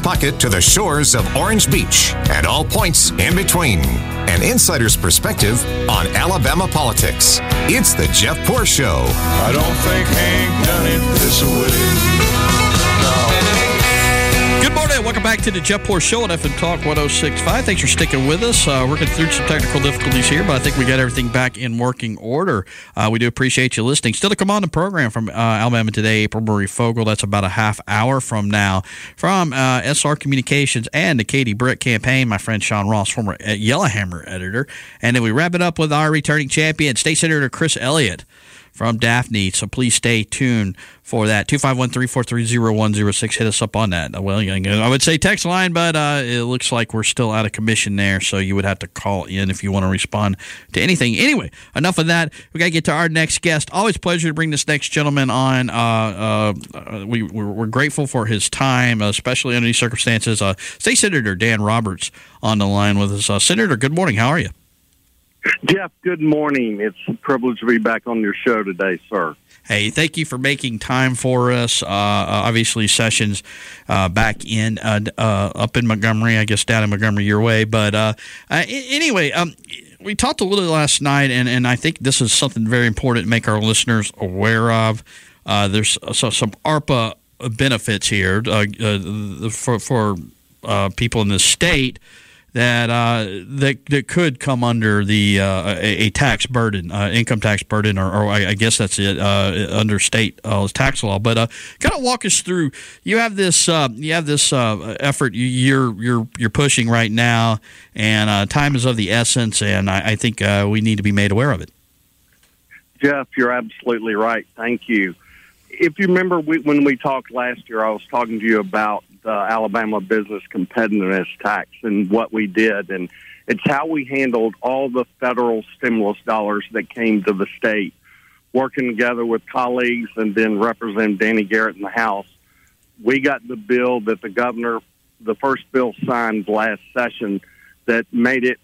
pocket to the shores of Orange Beach and all points in between. An insider's perspective on Alabama politics. It's the Jeff Poor Show. I don't think Hank done it this way. Good morning. Welcome back to the Jeff Poor Show on FM Talk 106.5. Thanks for sticking with us. Working through some technical difficulties here, but I think we got everything back in working order. We do appreciate you listening. Still to come on the program from Alabama Today, April Marie Fogel. That's about a half hour from now. From SR Communications and the Katie Britt campaign, my friend Sean Ross, former Yellowhammer editor. And then we wrap it up with our returning champion, State Senator Chris Elliott from Daphne. So please stay tuned for that. 251-343-0106. Hit us up on that. Well, I would say text line, but it looks like we're still out of commission there, so you would have to call in if you want to respond to anything. Anyway, enough of that. We got to get to our next guest. Always a pleasure to bring this next gentleman on. We're grateful for his time, especially under these circumstances. State Senator Dan Roberts on the line with us. Senator, good morning. How are you? Jeff, good morning. It's a privilege to be back on your show today, sir. Hey, thank you for making time for us. Obviously, sessions back in up in Montgomery, I guess down in Montgomery your way. But anyway, we talked a little last night, and I think this is something very important to make our listeners aware of. There's some ARPA benefits here for people in the state that could come under the a tax burden, income tax burden, or I guess that's it under state tax law. But kind of walk us through. You have this effort you're pushing right now, and time is of the essence, and I think we need to be made aware of it. Jeff, you're absolutely right. Thank you. If you remember when we talked last year, I was talking to you about the Alabama Business Competitiveness Tax and what we did, and it's how we handled all the federal stimulus dollars that came to the state, working together with colleagues and then Representative Danny Garrett in the House. We got the bill that the governor, the first bill signed last session, that made it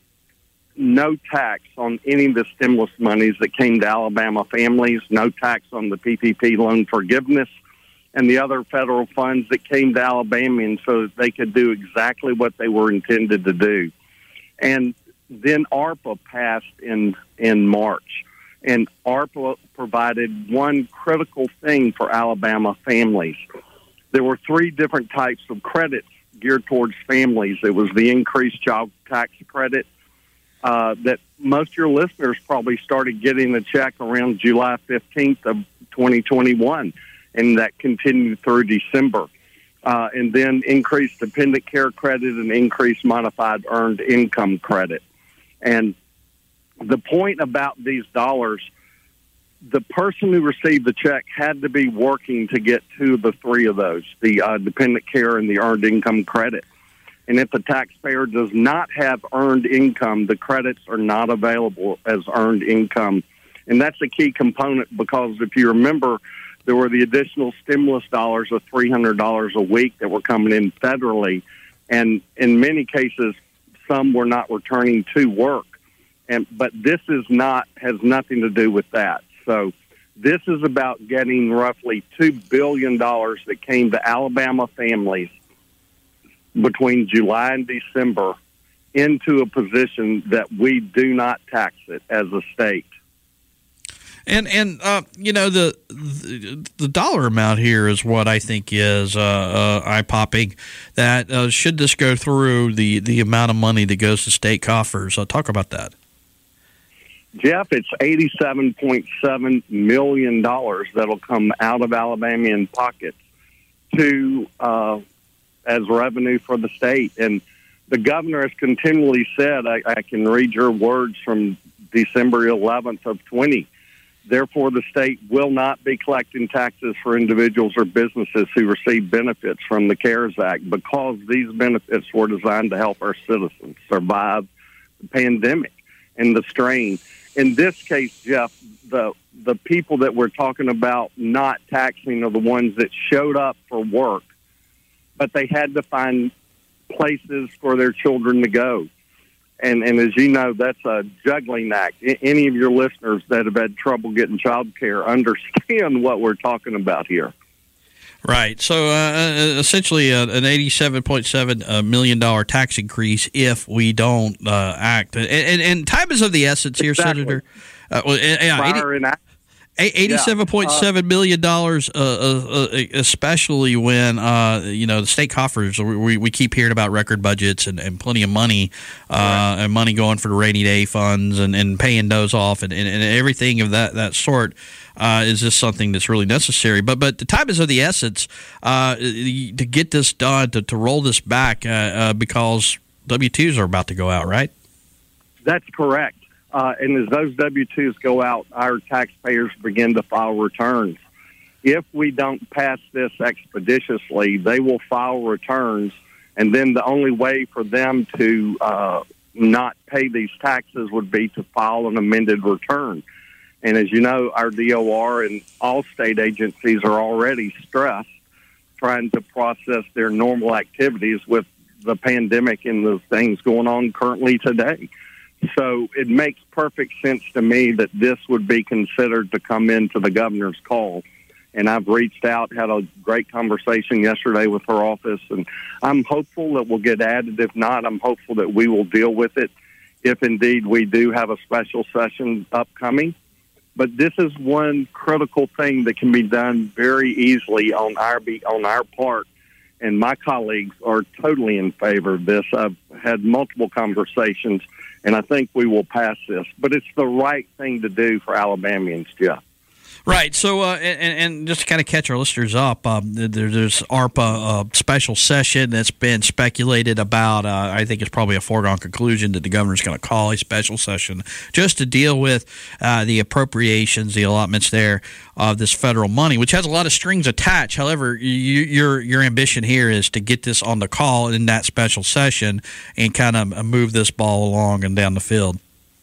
no tax on any of the stimulus monies that came to Alabama families, no tax on the PPP loan forgiveness, and the other federal funds that came to Alabamians so that they could do exactly what they were intended to do. And then ARPA passed in March, and ARPA provided one critical thing for Alabama families. There were three different types of credits geared towards families. It was the increased child tax credit that most of your listeners probably started getting a check around July 15th of 2021. And that continued through December. And then increased dependent care credit and increased modified earned income credit. And the point about these dollars, the person who received the check had to be working to get two of the three of those, the dependent care and the earned income credit. And if the taxpayer does not have earned income, the credits are not available as earned income. And that's a key component because if you remember, there were the additional stimulus dollars of $300 a week that were coming in federally, and in many cases, some were not returning to work. But this has nothing to do with that. So this is about getting roughly $2 billion that came to Alabama families between July and December into a position that we do not tax it as a state. And the dollar amount here is what I think is eye-popping. That should this go through, the amount of money that goes to state coffers. Talk about that. Jeff, it's $87.7 million that'll come out of Alabamian pockets as revenue for the state. And the governor has continually said, I can read your words from December 11th of 20. Therefore, the state will not be collecting taxes for individuals or businesses who receive benefits from the CARES Act because these benefits were designed to help our citizens survive the pandemic and the strain. In this case, Jeff, the people that we're talking about not taxing are the ones that showed up for work, but they had to find places for their children to go. And as you know, that's a juggling act. Any of your listeners that have had trouble getting child care understand what we're talking about here. Right. So essentially an $87.7 million tax increase if we don't act. And time is of the essence here, Senator. $87.7 million, especially when the state coffers. We keep hearing about record budgets and plenty of money, and money going for the rainy day funds and paying those off and everything of that sort. Is this something that's really necessary? But the time is of the essence to get this done, to roll this back, because W-2s are about to go out, right? That's correct. And as those W-2s go out, our taxpayers begin to file returns. If we don't pass this expeditiously, they will file returns, and then the only way for them to not pay these taxes would be to file an amended return. And as you know, our DOR and all state agencies are already stressed trying to process their normal activities with the pandemic and the things going on currently today. So it makes perfect sense to me that this would be considered to come into the governor's call. And I've reached out, had a great conversation yesterday with her office, and I'm hopeful that we'll get added. If not, I'm hopeful that we will deal with it if indeed we do have a special session upcoming. But this is one critical thing that can be done very easily on our part. And my colleagues are totally in favor of this. I've had multiple conversations, and I think we will pass this. But it's the right thing to do for Alabamians, Jeff. Right. So, and just to kind of catch our listeners up, there's ARPA special session that's been speculated about. I think it's probably a foregone conclusion that the governor's going to call a special session just to deal with the appropriations, the allotments there of this federal money, which has a lot of strings attached. However, your ambition here is to get this on the call in that special session and kind of move this ball along and down the field.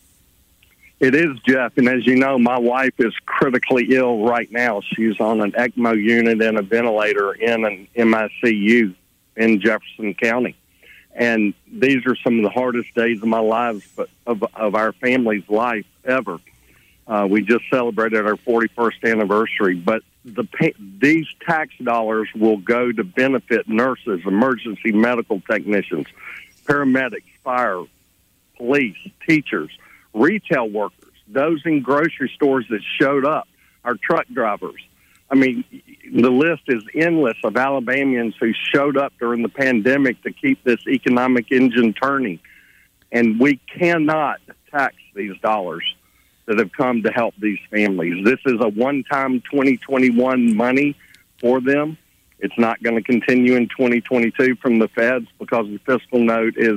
It is, Jeff, and as you know, my wife is critically ill right now. She's on an ECMO unit and a ventilator in an MICU in Jefferson County. And these are some of the hardest days of my life, of our family's life ever. We just celebrated our 41st anniversary, but these tax dollars will go to benefit nurses, emergency medical technicians, paramedics, fire, police, teachers, retail workers, those in grocery stores that showed up, our truck drivers. I mean, the list is endless of Alabamians who showed up during the pandemic to keep this economic engine turning. And we cannot tax these dollars that have come to help these families. This is a one-time 2021 money for them. It's not going to continue in 2022 from the feds because the fiscal note is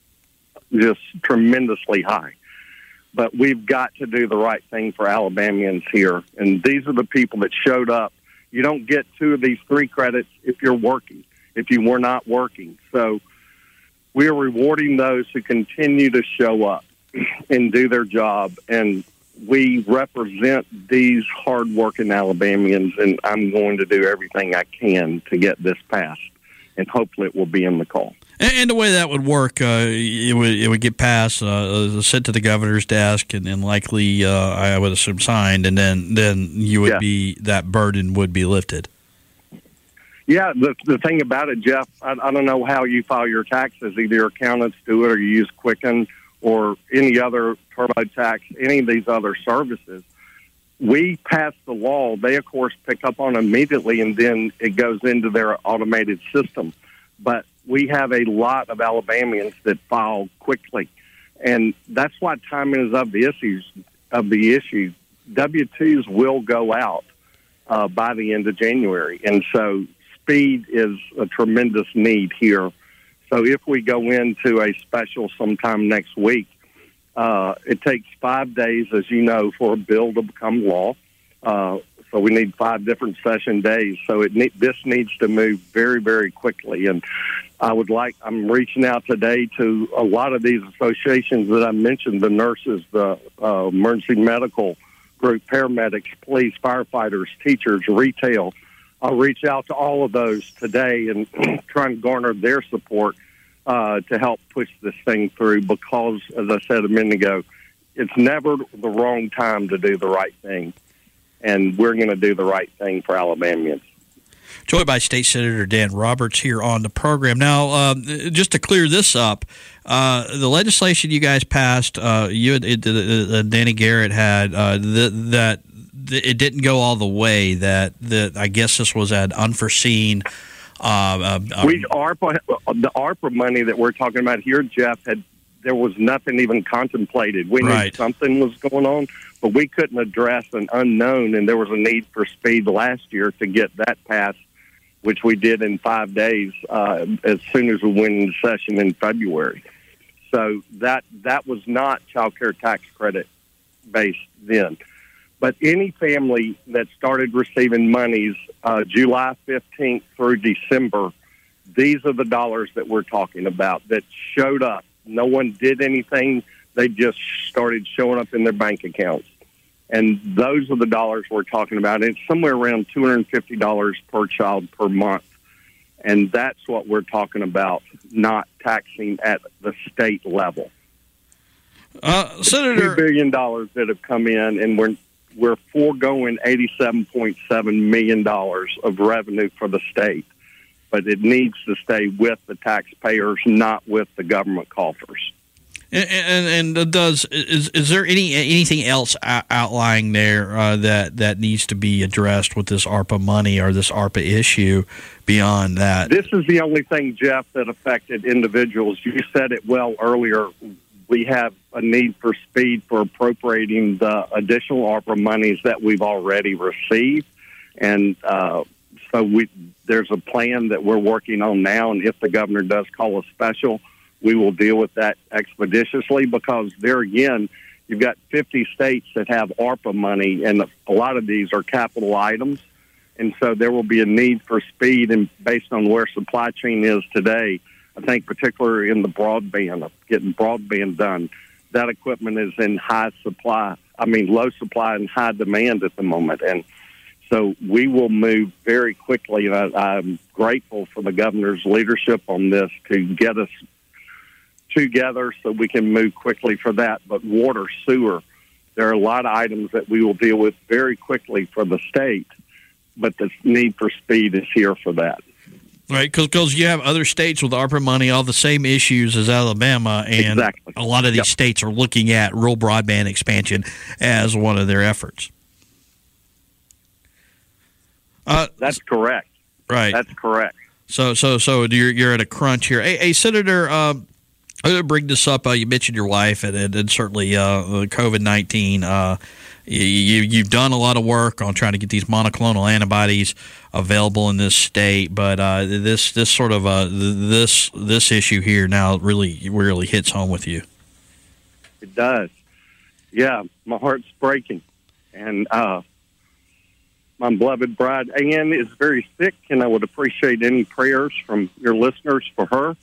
just tremendously high. But we've got to do the right thing for Alabamians here. And these are the people that showed up. You don't get 2 of these 3 credits if you're working, if you were not working. So we are rewarding those who continue to show up and do their job. And we represent these hardworking Alabamians, and I'm going to do everything I can to get this passed. And hopefully it will be in the call. And the way that would work, it would get passed, sent to the governor's desk, and likely, I would assume, signed, and then you would be, that burden would be lifted. Yeah, the thing about it, Jeff, I don't know how you file your taxes. Either your accountants do it, or you use Quicken, or any other TurboTax, any of these other services. We pass the law. They, of course, pick up on it immediately, and then it goes into their automated system. But we have a lot of Alabamians that file quickly, and that's why timing is of the issue. W-2s will go out by the end of January, and so speed is a tremendous need here. So if we go into a special sometime next week, it takes 5 days, as you know, for a bill to become law. So we need 5 different session days. So this needs to move very, very quickly. And I'm reaching out today to a lot of these associations that I mentioned, the nurses, the emergency medical group, paramedics, police, firefighters, teachers, retail. I'll reach out to all of those today and try and garner their support to help push this thing through because, as I said a minute ago, it's never the wrong time to do the right thing. And we're going to do the right thing for Alabamians. Joined by State Senator Dan Roberts here on the program. Now, just to clear this up, the legislation you guys passed, Danny Garrett had, that it didn't go all the way. That I guess this was an unforeseen. The ARPA money that we're talking about here, Jeff, there was nothing even contemplated. We knew something was going on, but we couldn't address an unknown, and there was a need for speed last year to get that passed, which we did in 5 days as soon as we went into session in February. So that was not child care tax credit based then. But any family that started receiving monies July 15th through December, these are the dollars that we're talking about that showed up. No one did anything. They just started showing up in their bank accounts. And those are the dollars we're talking about. It's somewhere around $250 per child per month. And that's what we're talking about, not taxing at the state level. Senator, $2 billion that have come in, and we're foregoing $87.7 million of revenue for the state. But it needs to stay with the taxpayers, not with the government coffers. And is there anything else outlying there that needs to be addressed with this ARPA money or this ARPA issue beyond that? This is the only thing, Jeff, that affected individuals. You said it well earlier. We have a need for speed for appropriating the additional ARPA monies that we've already received. And so there's a plan that we're working on now, and if the governor does call a special, we will deal with that expeditiously, because there again, you've got 50 states that have ARPA money, and a lot of these are capital items. And so there will be a need for speed, and based on where supply chain is today, I think particularly in the broadband, getting broadband done, that equipment is in low supply and high demand at the moment. And so we will move very quickly, and I'm grateful for the governor's leadership on this to get us together so we can move quickly for that. But water, sewer, there are a lot of items that we will deal with very quickly for the state, but the need for speed is here for that. Right, because you have other states with ARPA money, all the same issues as Alabama, and a lot of these states are looking at rural broadband expansion as one of their efforts. That's correct. Right. That's correct. So you're at a crunch here. Hey, Senator, I'm going to bring this up. You mentioned your wife, and certainly COVID-19. You've done a lot of work on trying to get these monoclonal antibodies available in this state, but this issue here now really hits home with you. It does. Yeah, my heart's breaking, and my beloved bride Ann is very sick, and I would appreciate any prayers from your listeners for her.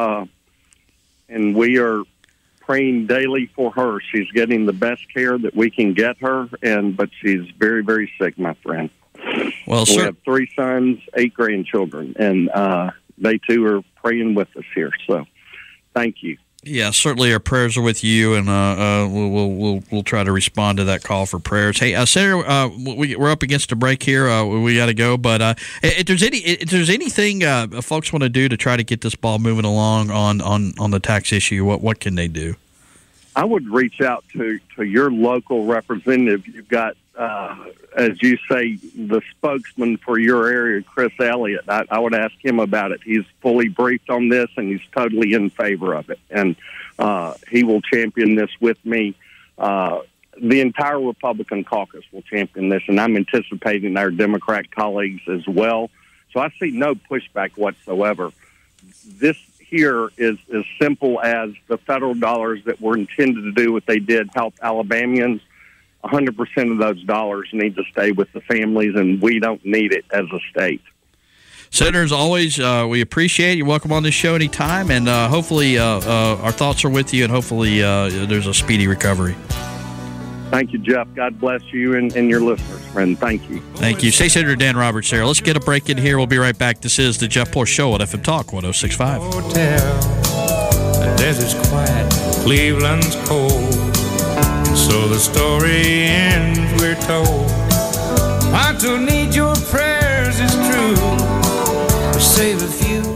And we are praying daily for her. She's getting the best care that we can get her, but she's very, very sick, my friend. Well, we have 3 sons, 8 grandchildren, and they too are praying with us here. So, thank you. Yeah, certainly our prayers are with you, and we'll try to respond to that call for prayers. Hey, Senator, we're up against a break here. We got to go, but if there's anything folks want to do to try to get this ball moving along on the tax issue, what can they do? I would reach out to your local representative. You've got, as you say, the spokesman for your area, Chris Elliott. I would ask him about it. He's fully briefed on this, and he's totally in favor of it. And he will champion this with me. The entire Republican caucus will champion this, and I'm anticipating our Democrat colleagues as well. So I see no pushback whatsoever. This here is as simple as the federal dollars that were intended to do what they did, help Alabamians. 100% of those dollars need to stay with the families, and we don't need it as a state. Senator, as always, we appreciate it. You're welcome on this show anytime, and hopefully our thoughts are with you, and hopefully there's a speedy recovery. Thank you, Jeff. God bless you and your listeners, friend. Thank you. Thank you. State Senator Dan Roberts here. Let's get a break in here. We'll be right back. This is the Jeff Poor Show at FM Talk 106.5. Hotel, the desert's quiet, Cleveland's cold, and so the story ends, we're told. I don't need your prayers, it's true. save a few